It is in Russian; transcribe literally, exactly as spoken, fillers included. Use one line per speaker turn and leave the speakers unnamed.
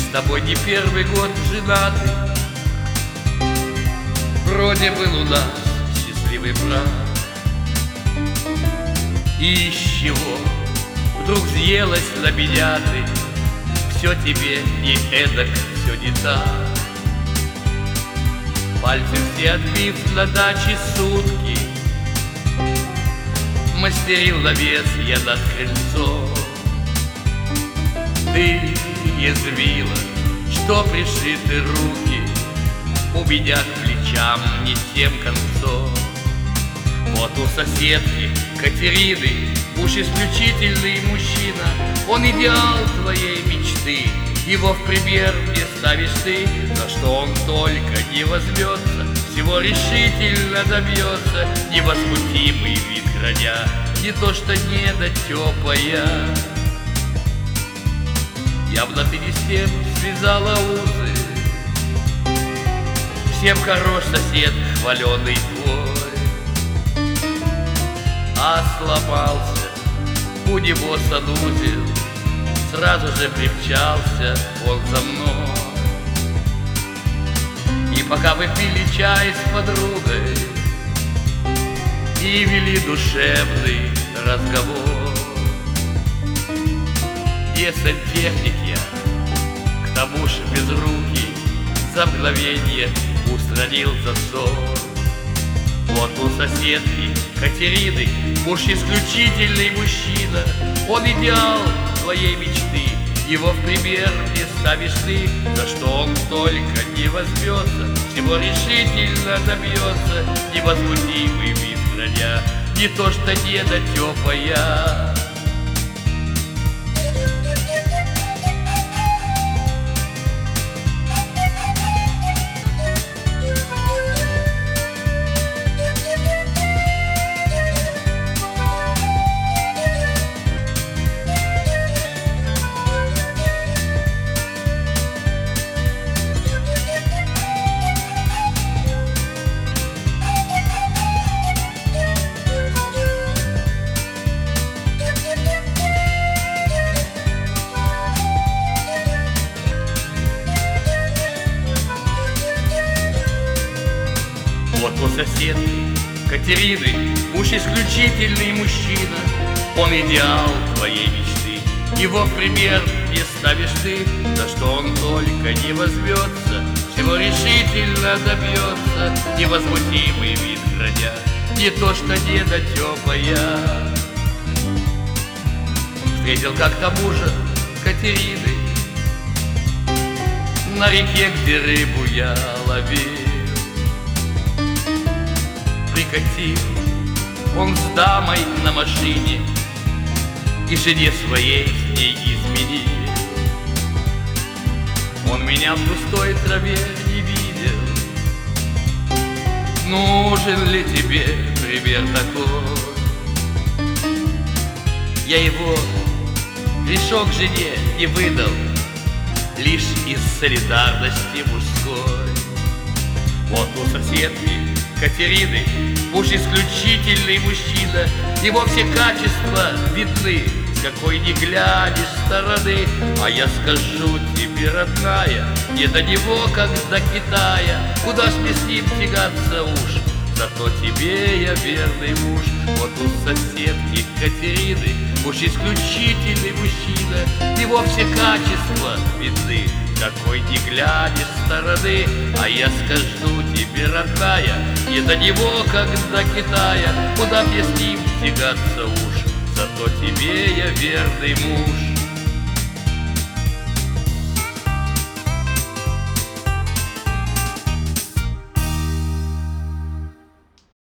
с тобой не первый год женаты. Вроде был у нас счастливый брак. И из чего вдруг съелась на меня ты? Все тебе не эдак, все не так. Пальцы все отбив на даче сутки, мастерил навес я над крыльцом. Ты язвила, что пришли ты руки у меня к плечам не тем концом. Вот у соседки Катерины уж исключительный мужчина. Он идеал твоей мечты, его в пример не ставишь ты. За что он только не возьмется, всего решительно добьется. Невозмутимый вид храня, не то что недотепая. Явно ты не с тем связала узы. Всем хорош сосед хваленый твой, а сломался у него санузел. Сразу же примчался он за мной. И пока вы пили чай с подругой и вели душевный разговор, не сантехник я, к тому же безрукий, за мгновенье устранил засор. Вот у соседки Катерины муж исключительный мужчина. Он идеал твоей мечты, его в пример не ставишь ты. За что он только не возьмется, всего решительно добьется. Невозмутимый вид храня, не то что недотепая. Вот у соседки Катерины муж исключительный мужчина. Он идеал твоей мечты, его в пример не ставишь ты. За что он только не возьмется, всего решительно добьется. Невозмутимый вид храня, не то что недотепая. Встретил как-то мужа Катерины на реке, где рыбу я ловил. Прикатил он с дамой на машине и жене своей с ней изменил. Он меня в густой траве не видел. Нужен ли тебе пример такой? Я его грешок жене не выдал, лишь из солидарности мужской. Вот у соседки Катерины муж исключительный мужчина. Его все качества видны, с какой ни глянешь стороны. А я скажу тебе, родная, не до него, как до Китая. Куда ж мне с ним тягаться уж, зато тебе я верный муж. Вот у соседки Катерины муж исключительный мужчина. Его все качества видны, какой не глянешь стороны. А я скажу тебе, родная, не до него, как до Китая. Куда мне с ним тягаться уж, зато тебе я верный муж.